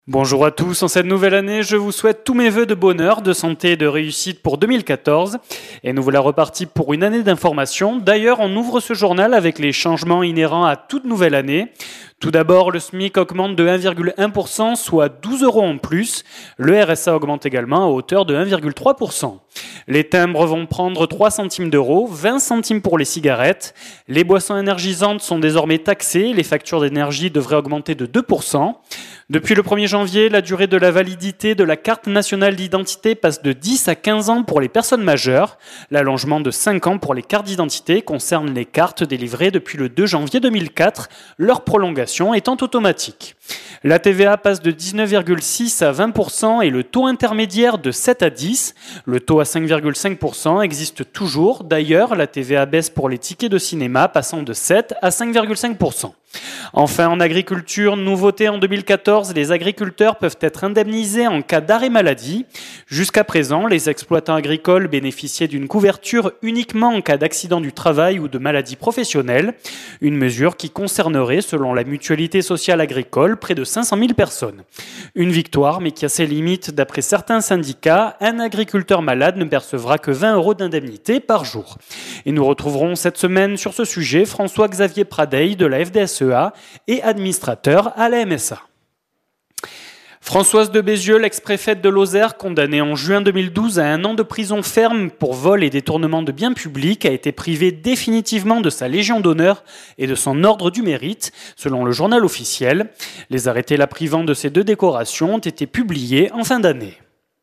Bonjour à tous, en cette nouvelle année, je vous souhaite tous mes vœux de bonheur, de santé et de réussite pour 2014. Et nous voilà repartis pour une année d'information. D'ailleurs, on ouvre ce journal avec les changements inhérents à toute nouvelle année. Tout d'abord, le SMIC augmente de 1,1%, soit 12 € en plus. Le RSA augmente également à hauteur de 1,3%. Les timbres vont prendre 3 centimes d'euros, 20 centimes pour les cigarettes. Les boissons énergisantes sont désormais taxées. Les factures d'énergie devraient augmenter de 2%. Depuis le 1er janvier, la durée de la validité de la carte nationale d'identité passe de 10 à 15 ans pour les personnes majeures. L'allongement de 5 ans pour les cartes d'identité concerne les cartes délivrées depuis le 2 janvier 2004, leur prolongation étant automatique. La TVA passe de 19,6 à 20% et le taux intermédiaire de 7 à 10. Le taux à 5,5% existe toujours. D'ailleurs, la TVA baisse pour les tickets de cinéma, passant de 7 à 5,5%. Enfin, en agriculture, nouveauté en 2014, les agriculteurs peuvent être indemnisés en cas d'arrêt maladie. Jusqu'à présent, les exploitants agricoles bénéficiaient d'une couverture uniquement en cas d'accident du travail ou de maladie professionnelle. Une mesure qui concernerait, selon la mutualité sociale agricole, près de 500 000 personnes. Une victoire, mais qui a ses limites. D'après certains syndicats, un agriculteur malade ne percevra que 20 € d'indemnité par jour. Et nous retrouverons cette semaine sur ce sujet François-Xavier Pradeil de la FDSEA et administrateur à la MSA. Françoise de Bézieux, l'ex-préfète de Lozère, condamnée en juin 2012 à 1 an de prison ferme pour vol et détournement de biens publics, a été privée définitivement de sa Légion d'honneur et de son ordre du mérite, selon le journal officiel. Les arrêtés la privant de ces 2 décorations ont été publiés en fin d'année.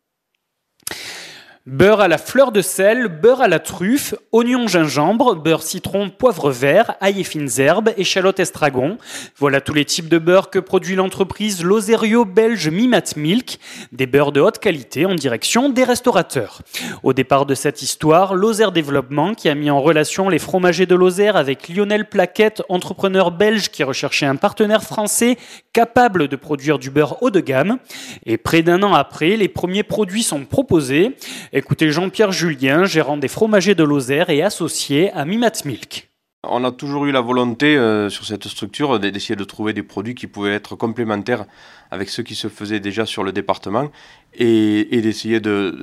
Beurre à la fleur de sel, beurre à la truffe, oignon gingembre, beurre citron, poivre vert, ail et fines herbes, échalote estragon. Voilà tous les types de beurre que produit l'entreprise Lozério-belge Mimat Milk, des beurres de haute qualité en direction des restaurateurs. Au départ de cette histoire, Lozère Développement, qui a mis en relation les fromagers de Lozère avec Lionel Plaquette, entrepreneur belge qui recherchait un partenaire français capable de produire du beurre haut de gamme. Et près d'1 an après, les premiers produits sont proposés. Écoutez Jean-Pierre Julien, gérant des fromagers de Lozère et associé à Mimat Milk. On a toujours eu la volonté sur cette structure d'essayer de trouver des produits qui pouvaient être complémentaires avec ceux qui se faisaient déjà sur le département et d'essayer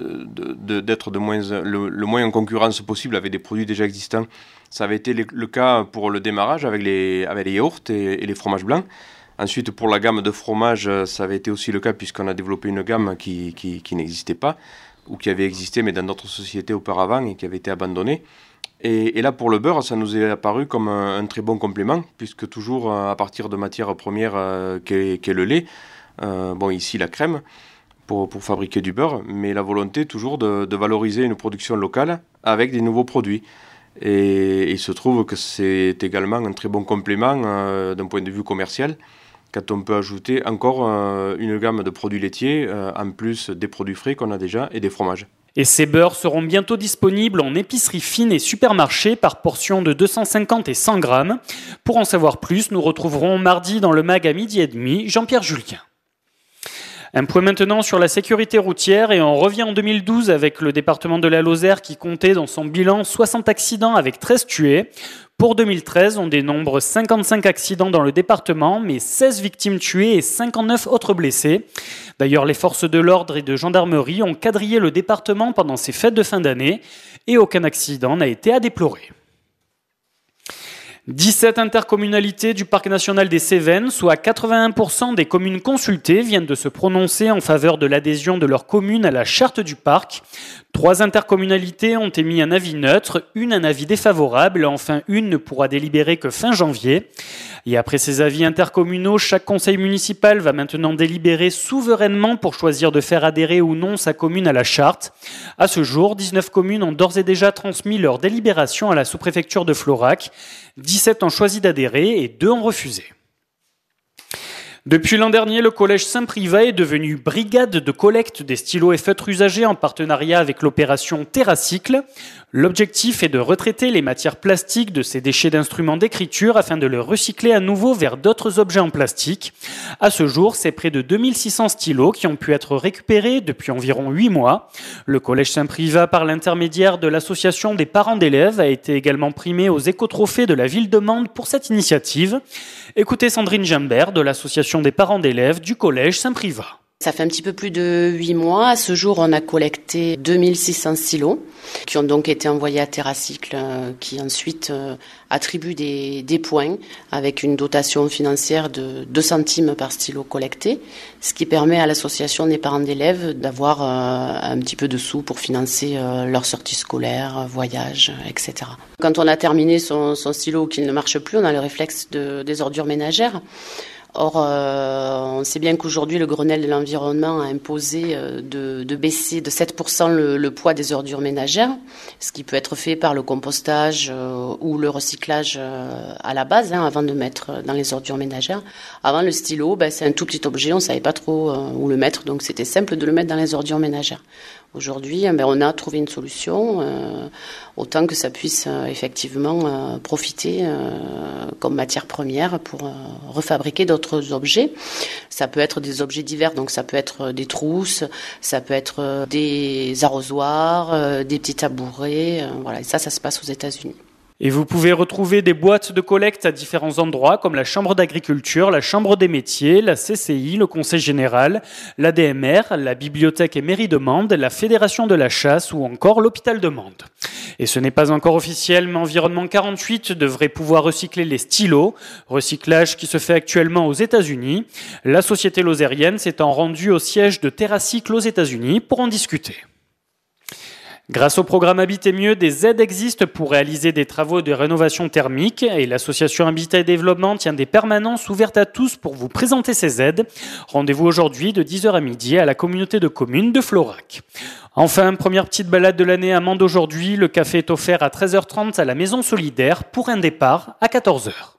d'être le moins en concurrence possible avec des produits déjà existants. Ça avait été le cas pour le démarrage avec les yaourts et les fromages blancs. Ensuite, pour la gamme de fromages, ça avait été aussi le cas puisqu'on a développé une gamme qui n'existait pas, ou qui avait existé mais dans d'autres sociétés auparavant et qui avait été abandonnée. Et là, pour le beurre, ça nous est apparu comme un très bon complément, puisque toujours à partir de matières premières qu'est le lait, ici la crème, pour fabriquer du beurre, mais la volonté toujours de valoriser une production locale avec des nouveaux produits. Et il se trouve que c'est également un très bon complément d'un point de vue commercial, quand on peut ajouter encore une gamme de produits laitiers, en plus des produits frais qu'on a déjà et des fromages. Et ces beurres seront bientôt disponibles en épicerie fine et supermarché par portion de 250 et 100 grammes. Pour en savoir plus, nous retrouverons mardi dans le MAG à 12h30 Jean-Pierre Julien. Un point maintenant sur la sécurité routière et on revient en 2012 avec le département de la Lozère qui comptait dans son bilan 60 accidents avec 13 tués. Pour 2013, on dénombre 55 accidents dans le département, mais 16 victimes tuées et 59 autres blessés. D'ailleurs, les forces de l'ordre et de gendarmerie ont quadrillé le département pendant ces fêtes de fin d'année et aucun accident n'a été à déplorer. 17 intercommunalités du Parc national des Cévennes, soit 81% des communes consultées, viennent de se prononcer en faveur de l'adhésion de leur commune à la charte du parc. 3 intercommunalités ont émis un avis neutre, une un avis défavorable, et enfin une ne pourra délibérer que fin janvier. Et après ces avis intercommunaux, chaque conseil municipal va maintenant délibérer souverainement pour choisir de faire adhérer ou non sa commune à la charte. À ce jour, 19 communes ont d'ores et déjà transmis leur délibération à la sous-préfecture de Florac. 17 ont choisi d'adhérer et 2 ont refusé. Depuis l'an dernier, le collège Saint-Privat est devenu brigade de collecte des stylos et feutres usagés en partenariat avec l'opération TerraCycle. L'objectif est de retraiter les matières plastiques de ces déchets d'instruments d'écriture afin de les recycler à nouveau vers d'autres objets en plastique. À ce jour, c'est près de 2600 stylos qui ont pu être récupérés depuis environ 8 mois. Le collège Saint-Privat, par l'intermédiaire de l'association des parents d'élèves, a été également primé aux écotrophées de la ville de Mende pour cette initiative. Écoutez Sandrine Gimbert de l'association l'association des parents d'élèves du collège Saint-Privat. Ça fait un petit peu plus de 8 mois. À ce jour, on a collecté 2600 silos qui ont donc été envoyés à TerraCycle qui ensuite attribue des points avec une dotation financière de 2 centimes par stylo collecté, ce qui permet à l'association des parents d'élèves d'avoir un petit peu de sous pour financer leur sortie scolaire, voyage, etc. Quand on a terminé son stylo qu'il ne marche plus, on a le réflexe des ordures ménagères. Or, on sait bien qu'aujourd'hui, le Grenelle de l'environnement a imposé de baisser de 7% le poids des ordures ménagères, ce qui peut être fait par le compostage ou le recyclage à la base, avant de mettre dans les ordures ménagères. Avant, le stylo, c'est un tout petit objet, on ne savait pas trop où le mettre, donc c'était simple de le mettre dans les ordures ménagères. Aujourd'hui, on a trouvé une solution, autant que ça puisse effectivement profiter comme matière première pour refabriquer d'autres objets. Ça peut être des objets divers, donc ça peut être des trousses, ça peut être des arrosoirs, des petits tabourets, voilà. Et ça se passe aux États-Unis. Et vous pouvez retrouver des boîtes de collecte à différents endroits comme la Chambre d'agriculture, la Chambre des métiers, la CCI, le Conseil général, l'ADMR, la Bibliothèque et Mairie de Mende, la Fédération de la chasse ou encore l'Hôpital de Mende. Et ce n'est pas encore officiel, mais Environnement 48 devrait pouvoir recycler les stylos, recyclage qui se fait actuellement aux États-Unis. La société lozérienne s'étant rendue au siège de TerraCycle aux États-Unis pour en discuter. Grâce au programme Habiter mieux, des aides existent pour réaliser des travaux de rénovation thermique et l'association Habitat et Développement tient des permanences ouvertes à tous pour vous présenter ces aides. Rendez-vous aujourd'hui de 10h à midi à la communauté de communes de Florac. Enfin, première petite balade de l'année à Mende aujourd'hui. Le café est offert à 13h30 à la Maison Solidaire pour un départ à 14h.